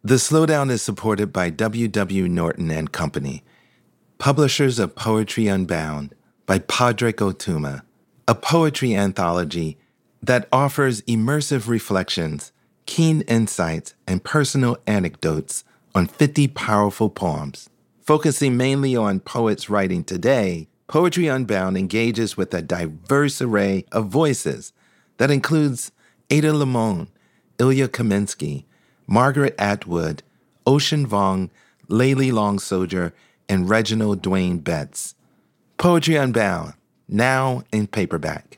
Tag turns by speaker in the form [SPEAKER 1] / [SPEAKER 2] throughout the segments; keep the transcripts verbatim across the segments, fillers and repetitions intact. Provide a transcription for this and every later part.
[SPEAKER 1] The Slowdown is supported by W W. Norton and Company, publishers of Poetry Unbound by Padraig Ó Tuama, a poetry anthology that offers immersive reflections, keen insights, and personal anecdotes on fifty powerful poems. Focusing mainly on poets writing today, Poetry Unbound engages with a diverse array of voices that includes Ada Limon, Ilya Kaminsky, Margaret Atwood, Ocean Vuong, Layli Long Soldier, and Reginald Dwayne Betts. Poetry Unbound, now in paperback.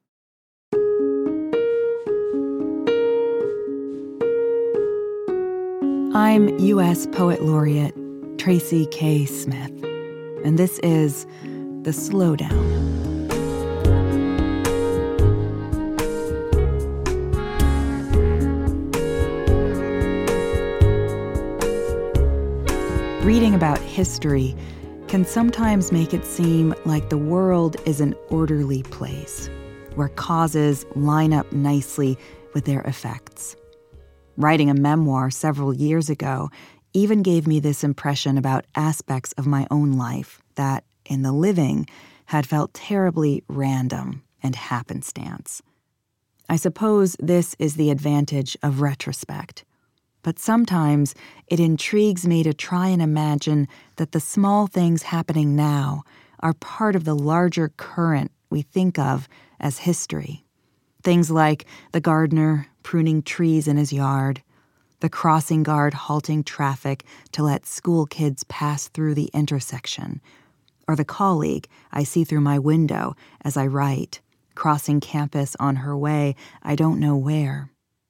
[SPEAKER 2] I'm U S Poet Laureate Tracy K. Smith, and this is The Slowdown. Reading about history can sometimes make it seem like the world is an orderly place, where causes line up nicely with their effects. Writing a memoir several years ago even gave me this impression about aspects of my own life that, in the living, had felt terribly random and happenstance. I suppose this is the advantage of retrospect. But sometimes it intrigues me to try and imagine that the small things happening now are part of the larger current we think of as history. Things like the gardener pruning trees in his yard, the crossing guard halting traffic to let school kids pass through the intersection, or the colleague I see through my window as I write, crossing campus on her way I don't know where.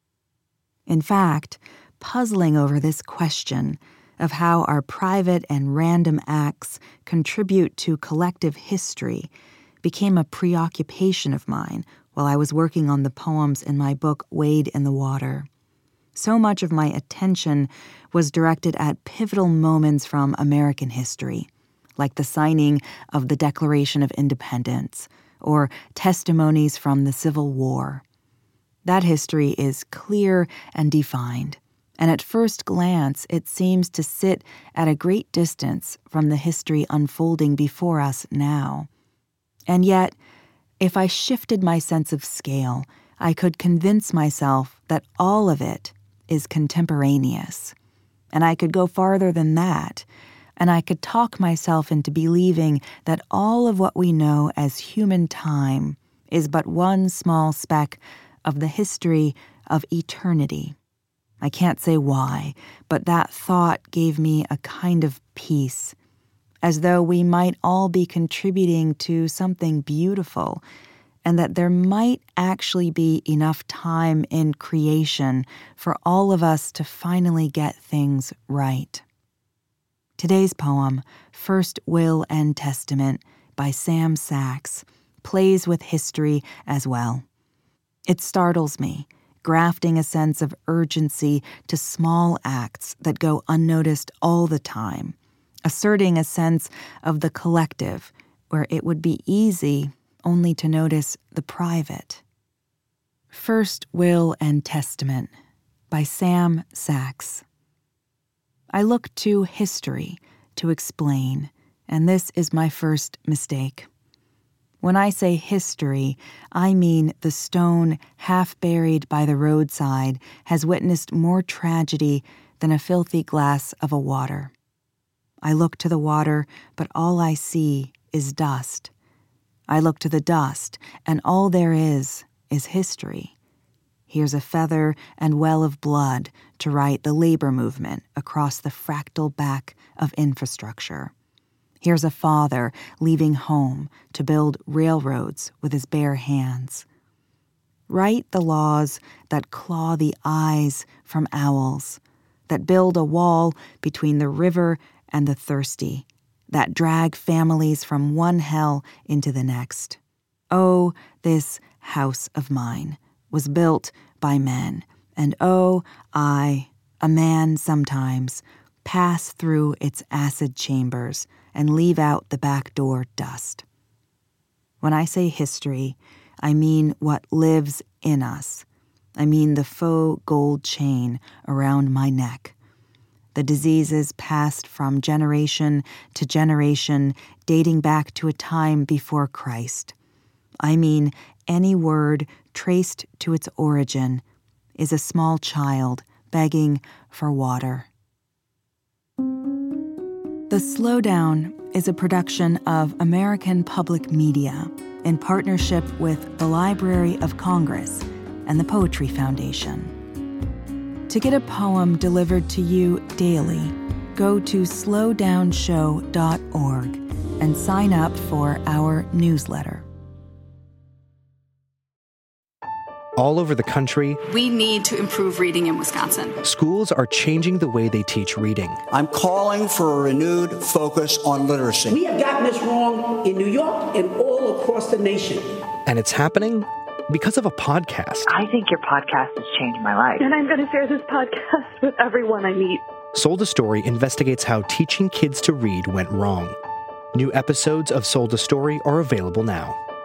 [SPEAKER 2] In fact, puzzling over this question of how our private and random acts contribute to collective history became a preoccupation of mine while I was working on the poems in my book Wade in the Water. So much of my attention was directed at pivotal moments from American history, like the signing of the Declaration of Independence or testimonies from the Civil War. That history is clear and defined, and at first glance it seems to sit at a great distance from the history unfolding before us now. And yet, if I shifted my sense of scale, I could convince myself that all of it is contemporaneous. And I could go farther than that, and I could talk myself into believing that all of what we know as human time is but one small speck of the history of eternity. I can't say why, but that thought gave me a kind of peace, as though we might all be contributing to something beautiful, and that there might actually be enough time in creation for all of us to finally get things right. Today's poem, First Will and Testament by Sam Sachs, plays with history as well. It startles me, grafting a sense of urgency to small acts that go unnoticed all the time, asserting a sense of the collective where it would be easy only to notice the private. First Will and Testament by Sam Sachs. I look to history to explain, and this is my first mistake. When I say history, I mean the stone half buried by the roadside has witnessed more tragedy than a filthy glass of a water. I look to the water, but all I see is dust. I look to the dust, and all there is is history. Here's a feather and well of blood to write the labor movement across the fractal back of infrastructure. Here's a father leaving home to build railroads with his bare hands. Write the laws that claw the eyes from owls, that build a wall between the river and the thirsty, that drag families from one hell into the next. Oh, this house of mine was built by men, and oh, I, a man sometimes, pass through its acid chambers and leave out the back door dust. When I say history, I mean what lives in us. I mean the faux gold chain around my neck, the diseases passed from generation to generation, dating back to a time before Christ. I mean, any word traced to its origin is a small child begging for water. The Slowdown is a production of American Public Media in partnership with the Library of Congress and the Poetry Foundation. To get a poem delivered to you daily, go to slow down show dot org and sign up for our newsletter.
[SPEAKER 3] All over the country,
[SPEAKER 4] we need to improve reading in Wisconsin.
[SPEAKER 3] Schools are changing the way they teach reading.
[SPEAKER 5] I'm calling for a renewed focus on literacy.
[SPEAKER 6] We have gotten this wrong in New York and all across the nation.
[SPEAKER 3] And it's happening because of a podcast.
[SPEAKER 7] I think your podcast has changed my life.
[SPEAKER 8] And I'm going to share this podcast with everyone I meet.
[SPEAKER 3] Sold a Story investigates how teaching kids to read went wrong. New episodes of Sold a Story are available now.